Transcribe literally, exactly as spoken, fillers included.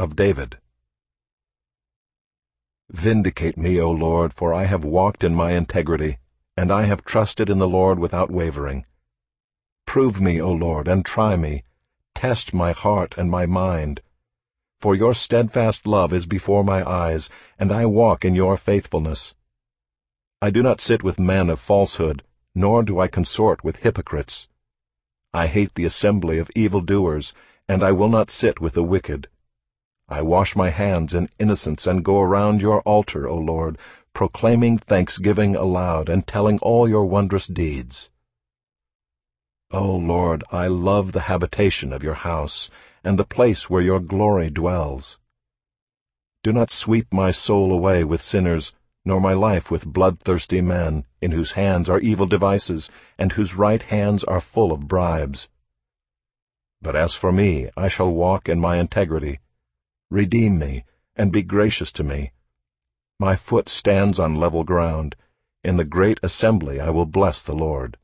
of David. Vindicate me, O Lord, for I have walked in my integrity, and I have trusted in the Lord without wavering. Prove me, O Lord, and try me. Test my heart and my mind. For your steadfast love is before my eyes, and I walk in your faithfulness. I do not sit with men of falsehood, nor do I consort with hypocrites. I hate the assembly of evildoers, and I will not sit with the wicked. I wash my hands in innocence and go around your altar, O Lord, proclaiming thanksgiving aloud and telling all your wondrous deeds. O Lord, I love the habitation of your house, and the place where your glory dwells. Do not sweep my soul away with sinners, nor my life with bloodthirsty men, in whose hands are evil devices, and whose right hands are full of bribes. But as for me, I shall walk in my integrity. Redeem me, and be gracious to me. My foot stands on level ground. In the great assembly I will bless the Lord.